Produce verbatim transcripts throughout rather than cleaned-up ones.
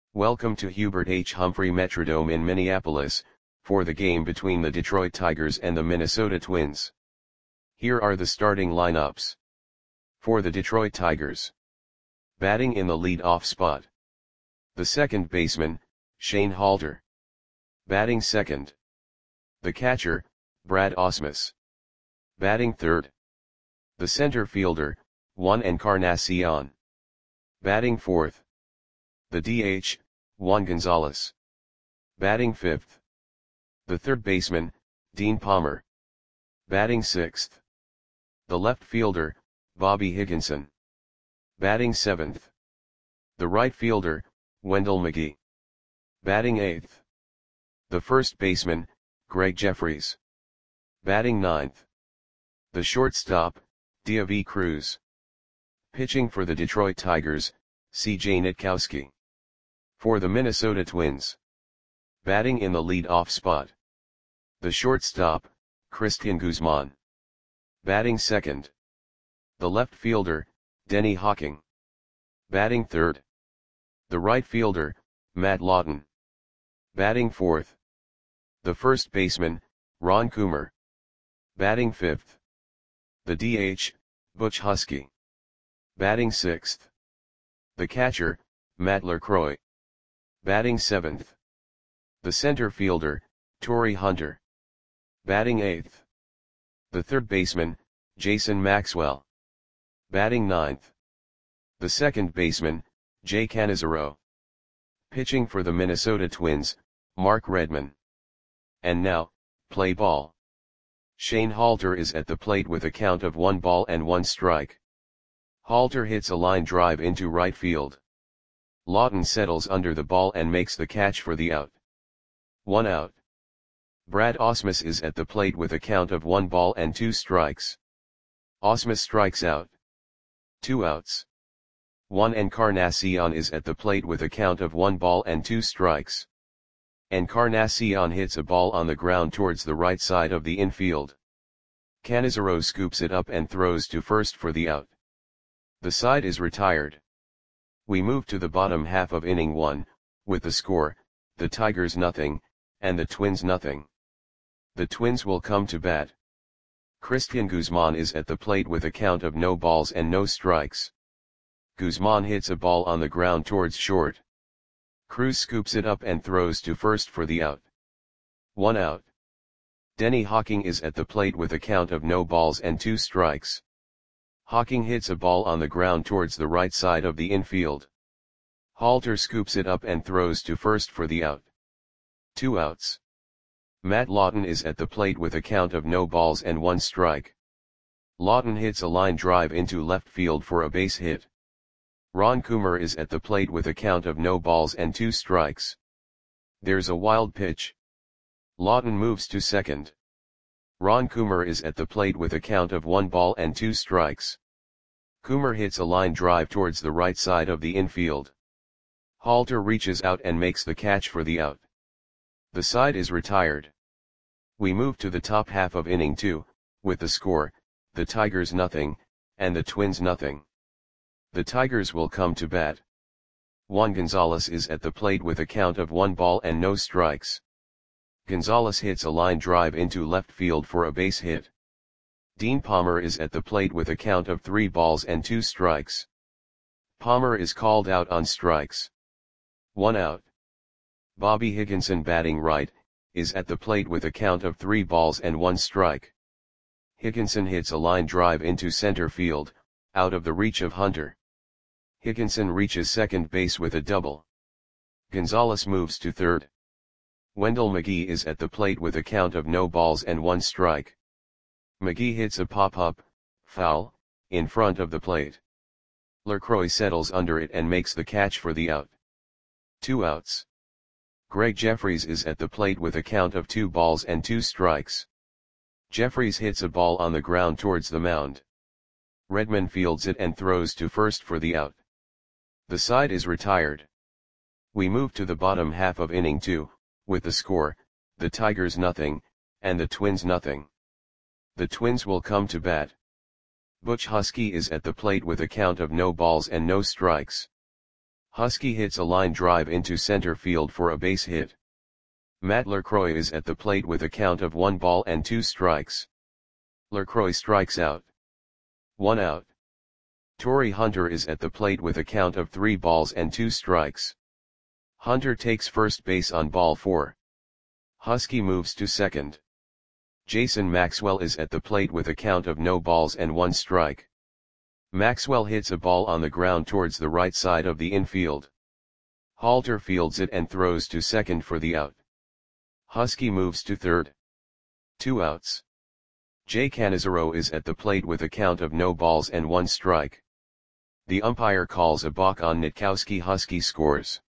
Welcome to Hubert H. Humphrey Metrodome in Minneapolis, for the game between the Detroit Tigers and the Minnesota Twins. Here are the starting lineups. For the Detroit Tigers. Batting in the lead-off spot. The second baseman, Shane Halter. Batting second. The catcher, Brad Ausmus. Batting third. The center fielder, Juan Encarnacion. Batting fourth. The D H, Juan Gonzalez. Batting fifth. The third baseman, Dean Palmer. Batting sixth. The left fielder, Bobby Higginson. Batting seventh. The right fielder, Wendell McGee. Batting eighth. The first baseman, Greg Jeffries. Batting ninth. The shortstop, Deivi Cruz. Pitching for the Detroit Tigers, C J Nitkowski. For the Minnesota Twins. Batting in the lead-off spot. The shortstop, Christian Guzman. Batting second. The left fielder, Denny Hawking. Batting third. The right fielder, Matt Lawton. Batting fourth. The first baseman, Ron Coomer. Batting fifth. The D H, Butch Husky. Batting sixth. The catcher, Matt LaCroix. Batting seventh. The center fielder, Torii Hunter. Batting eighth. The third baseman, Jason Maxwell. Batting ninth. The second baseman, Jay Cannizzaro. Pitching for the Minnesota Twins, Mark Redman. And now, play ball. Shane Halter is at the plate with a count of one ball and one strike. Halter hits a line drive into right field. Lawton settles under the ball and makes the catch for the out. One out. Brad Ausmus is at the plate with a count of one ball and two strikes. Ausmus strikes out. Two outs. Juan Encarnacion is at the plate with a count of one ball and two strikes. Encarnacion hits a ball on the ground towards the right side of the infield. Cannizzaro scoops it up and throws to first for the out. The side is retired. We move to the bottom half of inning one, with the score, the Tigers nothing, and the Twins nothing. The Twins will come to bat. Christian Guzman is at the plate with a count of no balls and no strikes. Guzman hits a ball on the ground towards short. Cruz scoops it up and throws to first for the out. One out. Denny Hawking is at the plate with a count of no balls and two strikes. Hawking hits a ball on the ground towards the right side of the infield. Halter scoops it up and throws to first for the out. Two outs. Matt Lawton is at the plate with a count of no balls and one strike. Lawton hits a line drive into left field for a base hit. Ron Coomer is at the plate with a count of no balls and two strikes. There's a wild pitch. Lawton moves to second. Ron Coomer is at the plate with a count of one ball and two strikes. Coomer hits a line drive towards the right side of the infield. Halter reaches out and makes the catch for the out. The side is retired. We move to the top half of inning two, with the score, the Tigers nothing, and the Twins nothing. The Tigers will come to bat. Juan Gonzalez is at the plate with a count of one ball and no strikes. Gonzalez hits a line drive into left field for a base hit. Dean Palmer is at the plate with a count of three balls and two strikes. Palmer is called out on strikes. One out. Bobby Higginson, batting right, is at the plate with a count of three balls and one strike. Higginson hits a line drive into center field, out of the reach of Hunter. Higginson reaches second base with a double. Gonzalez moves to third. Wendell McGee is at the plate with a count of no balls and one strike. McGee hits a pop-up, foul, in front of the plate. LaCroix settles under it and makes the catch for the out. Two outs. Greg Jeffries is at the plate with a count of two balls and two strikes. Jeffries hits a ball on the ground towards the mound. Redman fields it and throws to first for the out. The side is retired. We move to the bottom half of inning two, with the score, the Tigers nothing, and the Twins nothing. The Twins will come to bat. Butch Husky is at the plate with a count of no balls and no strikes. Husky hits a line drive into center field for a base hit. Matt LaCroix is at the plate with a count of one ball and two strikes. LaCroix strikes out. One out. Torii Hunter is at the plate with a count of three balls and two strikes. Hunter takes first base on ball four. Husky moves to second. Jason Maxwell is at the plate with a count of no balls and one strike. Maxwell hits a ball on the ground towards the right side of the infield. Halter fields it and throws to second for the out. Husky moves to third. Two outs. Jay Canizaro is at the plate with a count of no balls and one strike. The umpire calls a balk on Nitkowski. Husky scores.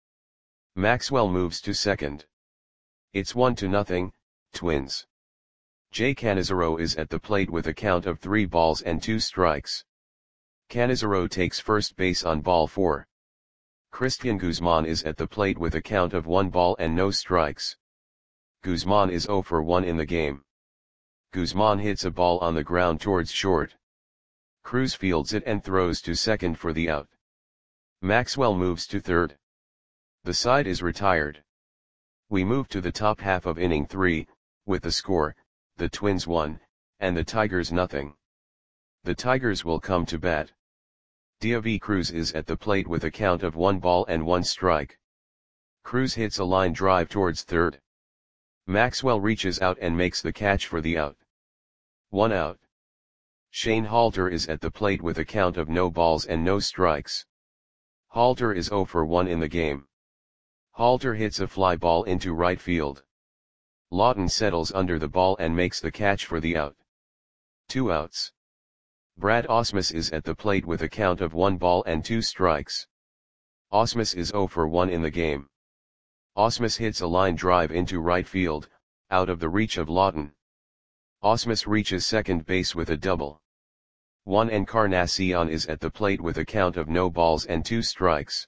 Maxwell moves to second. It's one to nothing, Twins. Jay Canizaro is at the plate with a count of three balls and two strikes. Canizaro takes first base on ball four. Christian Guzman is at the plate with a count of one ball and no strikes. Guzman is zero for one in the game. Guzman hits a ball on the ground towards short. Cruz fields it and throws to second for the out. Maxwell moves to third. The side is retired. We move to the top half of inning three, with the score, the Twins one, and the Tigers nothing. The Tigers will come to bat. Deivi Cruz is at the plate with a count of one ball and one strike. Cruz hits a line drive towards third. Maxwell reaches out and makes the catch for the out. One out. Shane Halter is at the plate with a count of no balls and no strikes. Halter is zero for one in the game. Halter hits a fly ball into right field. Lawton settles under the ball and makes the catch for the out. Two outs. Brad Ausmus is at the plate with a count of one ball and two strikes. Ausmus is zero for one in the game. Ausmus hits a line drive into right field, out of the reach of Lawton. Ausmus reaches second base with a double. Juan Encarnacion is at the plate with a count of no balls and two strikes.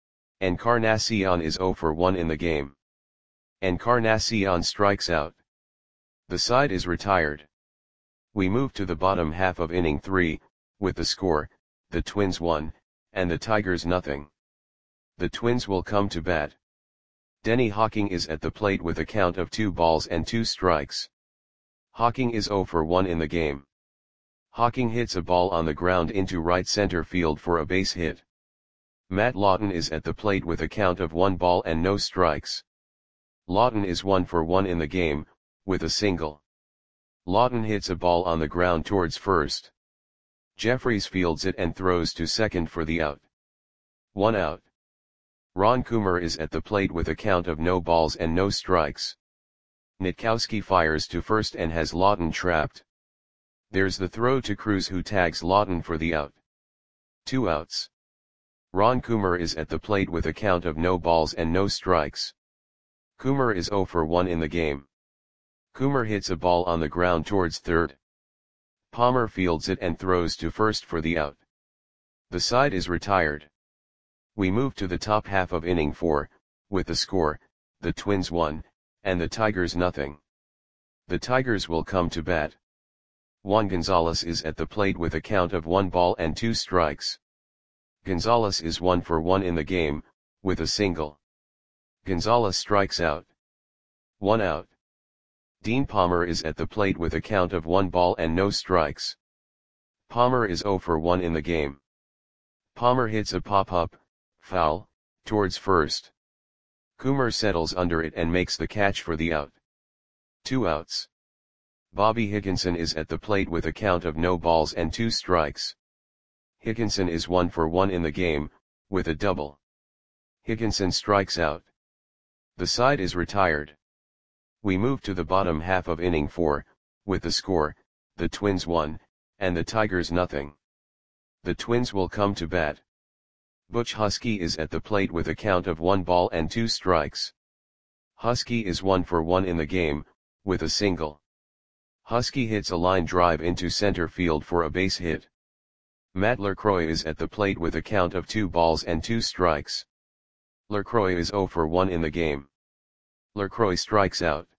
Encarnacion is zero for one in the game. Encarnacion strikes out. The side is retired. We move to the bottom half of inning three, with the score, the Twins one, and the Tigers nothing. The Twins will come to bat. Denny Hawking is at the plate with a count of two balls and two strikes. Hawking is zero for one in the game. Hawking hits a ball on the ground into right center field for a base hit. Matt Lawton is at the plate with a count of one ball and no strikes. Lawton is one for one in the game, with a single. Lawton hits a ball on the ground towards first. Jeffries fields it and throws to second for the out. One out. Ron Coomer is at the plate with a count of no balls and no strikes. Nitkowski fires to first and has Lawton trapped. There's the throw to Cruz, who tags Lawton for the out. Two outs. Ron Coomer is at the plate with a count of no balls and no strikes. Coomer is zero for one in the game. Coomer hits a ball on the ground towards third. Palmer fields it and throws to first for the out. The side is retired. We move to the top half of inning four, with the score, the Twins one, and the Tigers nothing. The Tigers will come to bat. Juan Gonzalez is at the plate with a count of one ball and two strikes. Gonzalez is one for one in the game, with a single. Gonzalez strikes out. One out. Dean Palmer is at the plate with a count of one ball and no strikes. Palmer is zero for one in the game. Palmer hits a pop-up, foul, towards first. Coomer settles under it and makes the catch for the out. Two outs. Bobby Higginson is at the plate with a count of no balls and two strikes. Higginson is one for one in the game, with a double. Higginson strikes out. The side is retired. We move to the bottom half of inning four, with the score, the Twins one, and the Tigers nothing. The Twins will come to bat. Butch Husky is at the plate with a count of one ball and two strikes. Husky is one for one in the game, with a single. Husky hits a line drive into center field for a base hit. Matt LaCroix is at the plate with a count of two balls and two strikes. LaCroix is zero for one in the game. LaCroix strikes out.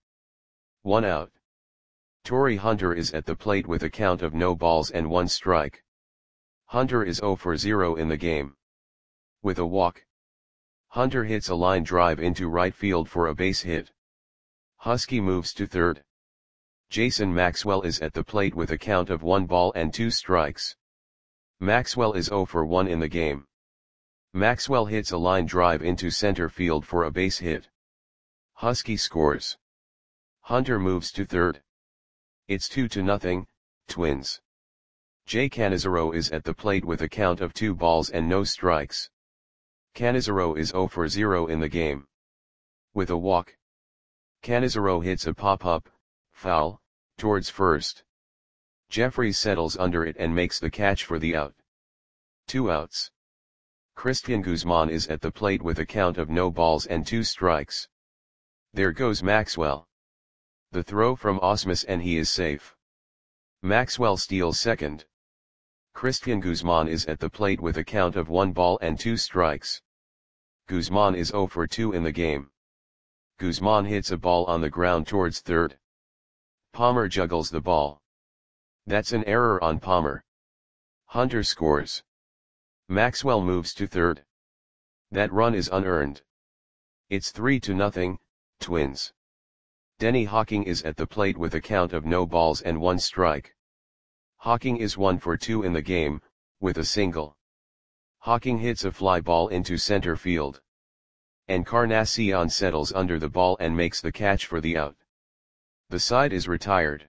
One out. Torii Hunter is at the plate with a count of no balls and one strike. Hunter is zero for zero in the game. With a walk, Hunter hits a line drive into right field for a base hit. Husky moves to third. Jason Maxwell is at the plate with a count of one ball and two strikes. Maxwell is zero for one in the game. Maxwell hits a line drive into center field for a base hit. Husky scores. Hunter moves to third. It's two to nothing, Twins. Jay Canizaro is at the plate with a count of two balls and no strikes. Canizaro is zero for zero in the game. With a walk, Canizaro hits a pop-up, foul, towards first. Jeffries settles under it and makes the catch for the out. Two outs. Christian Guzman is at the plate with a count of no balls and two strikes. There goes Maxwell. The throw from Ausmus and he is safe. Maxwell steals second. Christian Guzman is at the plate with a count of one ball and two strikes. Guzman is zero for two in the game. Guzman hits a ball on the ground towards third. Palmer juggles the ball. That's an error on Palmer. Hunter scores. Maxwell moves to third. That run is unearned. It's three to nothing, Twins. Denny Hawking is at the plate with a count of no balls and one strike. Hawking is one for two in the game, with a single. Hawking hits a fly ball into center field. Encarnacion settles under the ball and makes the catch for the out. The side is retired.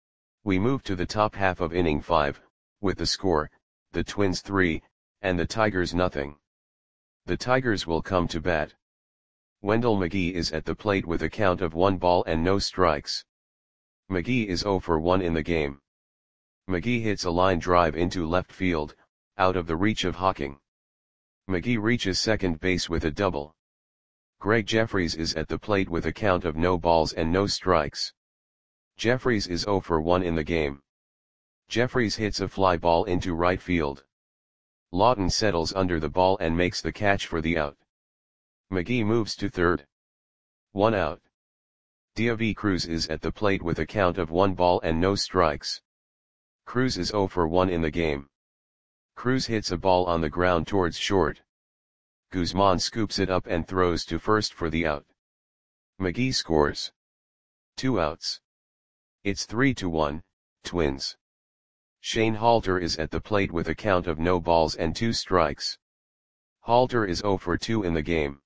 We move to the top half of inning five, with the score, the Twins three, and the Tigers nothing. The Tigers will come to bat. Wendell McGee is at the plate with a count of one ball and no strikes. McGee is zero for one in the game. McGee hits a line drive into left field, out of the reach of Hawking. McGee reaches second base with a double. Greg Jeffries is at the plate with a count of no balls and no strikes. Jeffries is zero for one in the game. Jeffries hits a fly ball into right field. Lawton settles under the ball and makes the catch for the out. McGee moves to third. One out. Deivi Cruz is at the plate with a count of one ball and no strikes. Cruz is zero for one in the game. Cruz hits a ball on the ground towards short. Guzman scoops it up and throws to first for the out. McGee scores. Two outs. It's three to one, Twins. Shane Halter is at the plate with a count of no balls and two strikes. Halter is zero for two in the game.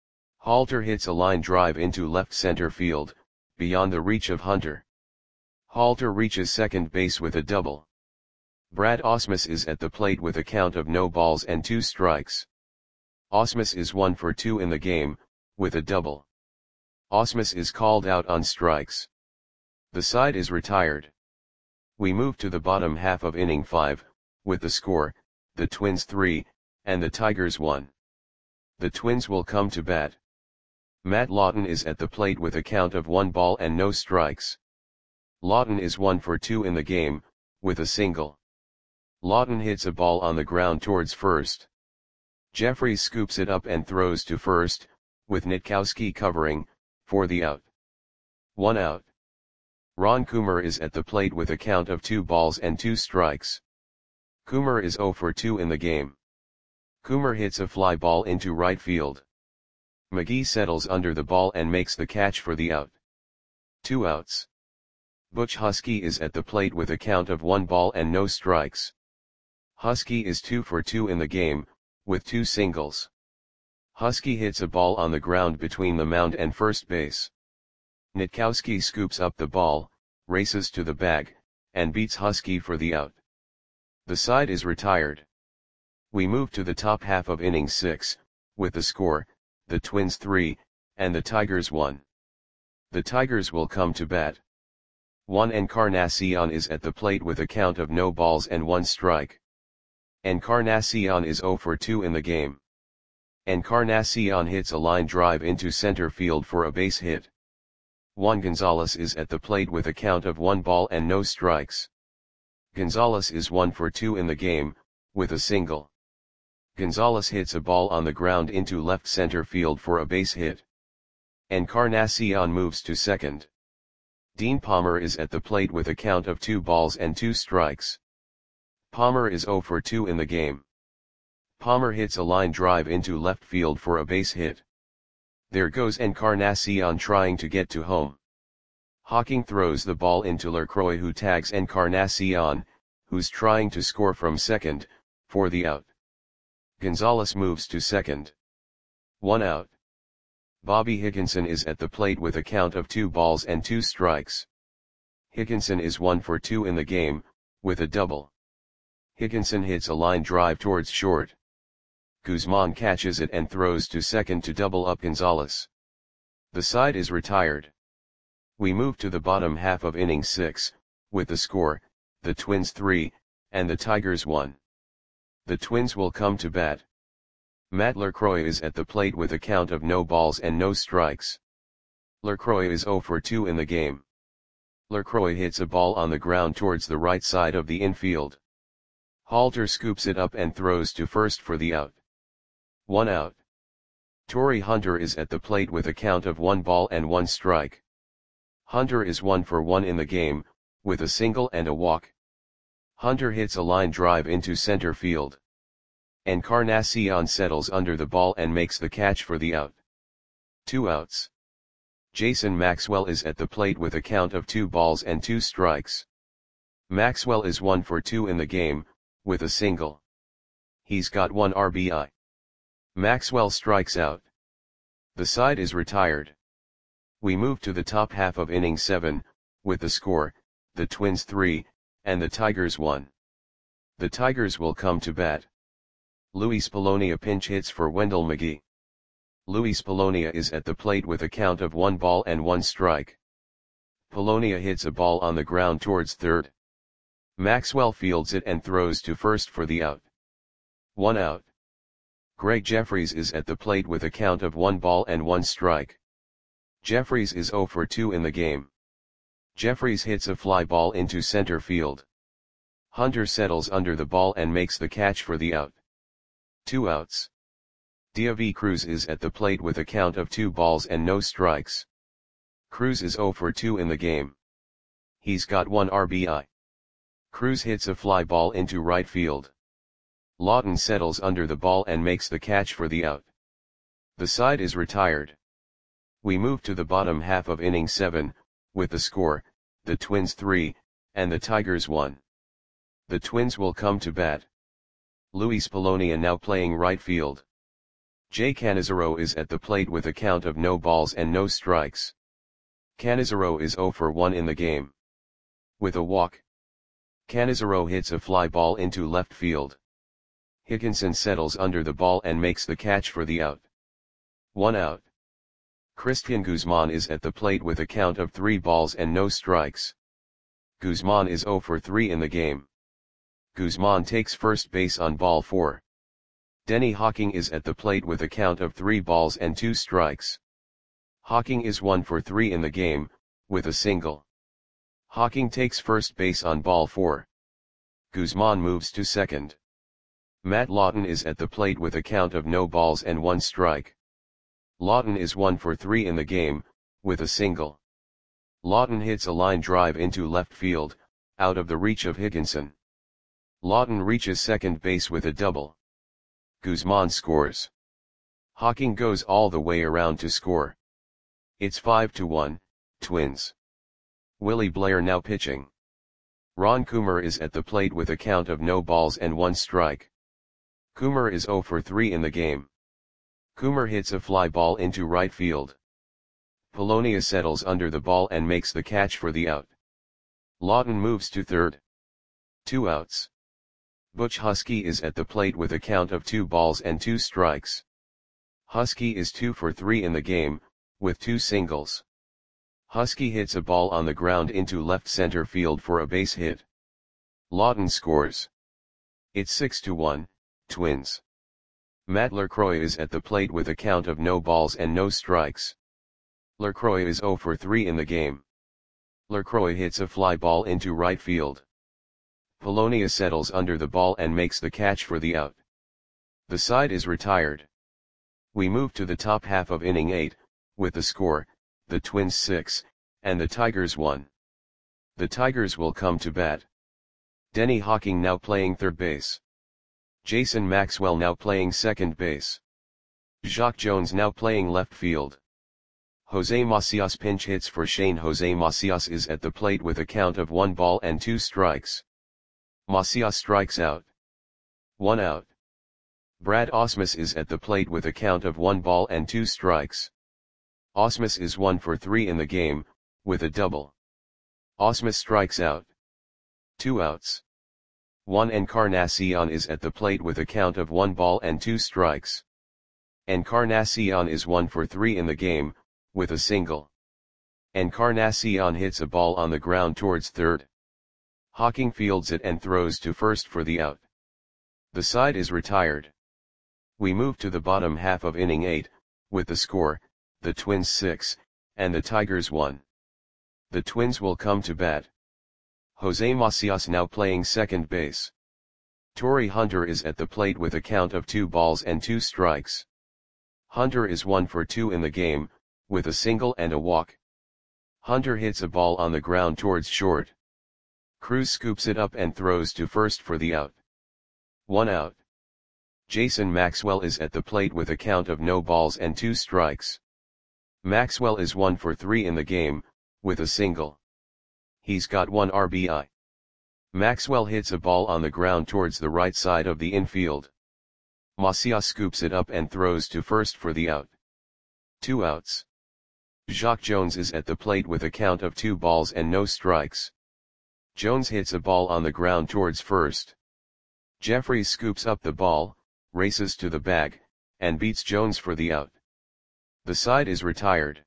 Halter hits a line drive into left center field, beyond the reach of Hunter. Halter reaches second base with a double. Brad Ausmus is at the plate with a count of no balls and two strikes. Ausmus is one for two in the game, with a double. Ausmus is called out on strikes. The side is retired. We move to the bottom half of inning five, with the score, the Twins three, and the Tigers one. The Twins will come to bat. Matt Lawton is at the plate with a count of one ball and no strikes. Lawton is one for two in the game, with a single. Lawton hits a ball on the ground towards first. Jeffries scoops it up and throws to first, with Nitkowski covering, for the out. One out. Ron Coomer is at the plate with a count of two balls and two strikes. Coomer is zero for two in the game. Coomer hits a fly ball into right field. McGee settles under the ball and makes the catch for the out. Two outs. Butch Husky is at the plate with a count of one ball and no strikes. Husky is two for two in the game, with two singles. Husky hits a ball on the ground between the mound and first base. Nitkowski scoops up the ball, races to the bag, and beats Husky for the out. The side is retired. We move to the top half of inning six, with the score, the Twins three, and the Tigers one. The Tigers will come to bat. Juan Encarnacion is at the plate with a count of no balls and one strike. Encarnacion is zero for two in the game. Encarnacion hits a line drive into center field for a base hit. Juan Gonzalez is at the plate with a count of one ball and no strikes. Gonzalez is one for two in the game, with a single. Gonzalez hits a ball on the ground into left center field for a base hit. Encarnacion moves to second. Dean Palmer is at the plate with a count of two balls and two strikes. Palmer is zero for two in the game. Palmer hits a line drive into left field for a base hit. There goes Encarnacion trying to get to home. Hawking throws the ball into Lacroix, who tags Encarnacion, who's trying to score from second, for the out. Gonzalez moves to second. One out. Bobby Higginson is at the plate with a count of two balls and two strikes. Higginson is one for two in the game, with a double. Higginson hits a line drive towards short. Guzman catches it and throws to second to double up Gonzalez. The side is retired. We move to the bottom half of inning six, with the score, the Twins three, and the Tigers one. The Twins will come to bat. Matt Lacroix is at the plate with a count of no balls and no strikes. Lacroix is zero for two in the game. Lacroix hits a ball on the ground towards the right side of the infield. Halter scoops it up and throws to first for the out. One out. Torrey Hunter is at the plate with a count of one ball and one strike. Hunter is one for one in the game, with a single and a walk. Hunter hits a line drive into center field. Encarnacion settles under the ball and makes the catch for the out. Two outs. Jason Maxwell is at the plate with a count of two balls and two strikes. Maxwell is one for two in the game, with a single. He's got one R B I. Maxwell strikes out. The side is retired. We move to the top half of inning seven, with the score, the Twins three, and the Tigers one. The Tigers will come to bat. Luis Polonia pinch hits for Wendell McGee. Luis Polonia is at the plate with a count of one ball and one strike. Polonia hits a ball on the ground towards third. Maxwell fields it and throws to first for the out. One out. Greg Jeffries is at the plate with a count of one ball and one strike. Jeffries is zero for two in the game. Jeffries hits a fly ball into center field. Hunter settles under the ball and makes the catch for the out. Two outs. Diavi Cruz is at the plate with a count of two balls and no strikes. Cruz is zero for two in the game. He's got one R B I. Cruz hits a fly ball into right field. Lawton settles under the ball and makes the catch for the out. The side is retired. We move to the bottom half of inning seven, with the score, the Twins three, and the Tigers one. The Twins will come to bat. Luis Polonia now playing right field. Jay Canizaro is at the plate with a count of no balls and no strikes. Canizaro is zero for one in the game. With a walk. Canizaro hits a fly ball into left field. Higginson settles under the ball and makes the catch for the out. One out. Christian Guzman is at the plate with a count of three balls and no strikes. Guzman is zero for three in the game. Guzman takes first base on ball four. Denny Hawking is at the plate with a count of three balls and two strikes. Hawking is one for three in the game, with a single. Hawking takes first base on ball four. Guzman moves to second. Matt Lawton is at the plate with a count of no balls and one strike. Lawton is one for three in the game, with a single. Lawton hits a line drive into left field, out of the reach of Higginson. Lawton reaches second base with a double. Guzman scores. Hawking goes all the way around to score. It's five to one, Twins. Willie Blair now pitching. Ron Coomer is at the plate with a count of no balls and one strike. Coomer is zero for three in the game. Coomer hits a fly ball into right field. Polonia settles under the ball and makes the catch for the out. Lawton moves to third. Two outs. Butch Husky is at the plate with a count of two balls and two strikes. Husky is two for three in the game, with two singles. Husky hits a ball on the ground into left center field for a base hit. Lawton scores. It's six to one, Twins. Matt Lacroix is at the plate with a count of no balls and no strikes. Lacroix is zero for three in the game. Lacroix hits a fly ball into right field. Polonia settles under the ball and makes the catch for the out. The side is retired. We move to the top half of inning eight, with the score, the Twins six, and the Tigers one. The Tigers will come to bat. Denny Hawking now playing third base. Jason Maxwell now playing second base. Jacque Jones now playing left field. Jose Macias pinch hits for Shane. Jose Macias is at the plate with a count of one ball and two strikes. Macias strikes out. One out. Brad Ausmus is at the plate with a count of one ball and two strikes. Ausmus is one for three in the game, with a double. Ausmus strikes out. Two outs. Juan Encarnacion is at the plate with a count of one ball and two strikes. Encarnacion is one for three in the game, with a single. Encarnacion hits a ball on the ground towards third. Hawking fields it and throws to first for the out. The side is retired. We move to the bottom half of inning eight, with the score, the Twins six, and the Tigers one. The Twins will come to bat. Jose Macias now playing second base. Torii Hunter is at the plate with a count of two balls and two strikes. Hunter is one for two in the game, with a single and a walk. Hunter hits a ball on the ground towards short. Cruz scoops it up and throws to first for the out. One out. Jason Maxwell is at the plate with a count of no balls and two strikes. Maxwell is one for three in the game, with a single. He's got one R B I. Maxwell hits a ball on the ground towards the right side of the infield. Macias scoops it up and throws to first for the out. Two outs. Jacque Jones is at the plate with a count of two balls and no strikes. Jones hits a ball on the ground towards first. Jeffries scoops up the ball, races to the bag, and beats Jones for the out. The side is retired.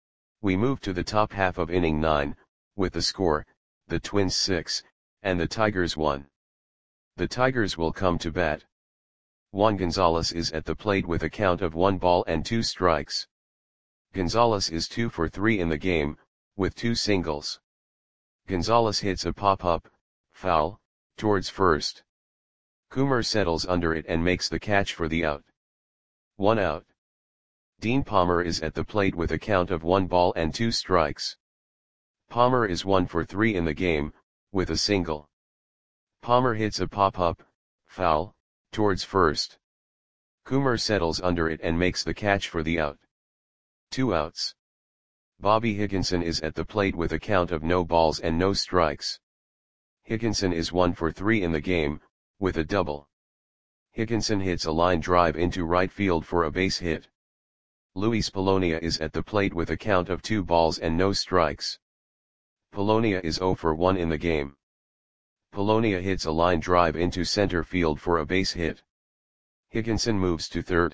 We move to the top half of inning nine, with the score, the Twins six, and the Tigers one. The Tigers will come to bat. Juan Gonzalez is at the plate with a count of one ball and two strikes. Gonzalez is two for three in the game, with two singles. Gonzalez hits a pop-up, foul, towards first. Coomer settles under it and makes the catch for the out. One out. Dean Palmer is at the plate with a count of one ball and two strikes. Palmer is one for three in the game, with a single. Palmer hits a pop-up, foul, towards first. Coomer settles under it and makes the catch for the out. Two outs. Bobby Higginson is at the plate with a count of no balls and no strikes. Higginson is one for three in the game, with a double. Higginson hits a line drive into right field for a base hit. Luis Polonia is at the plate with a count of two balls and no strikes. Polonia is zero for one in the game. Polonia hits a line drive into center field for a base hit. Higginson moves to third.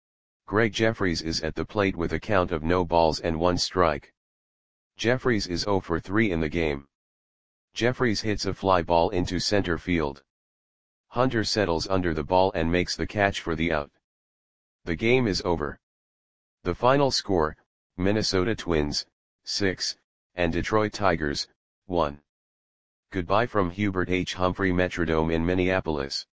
Greg Jeffries is at the plate with a count of no balls and one strike. Jeffries is zero for three in the game. Jeffries hits a fly ball into center field. Hunter settles under the ball and makes the catch for the out. The game is over. The final score, Minnesota Twins, six, and Detroit Tigers, one. Goodbye from Hubert H. Humphrey Metrodome in Minneapolis.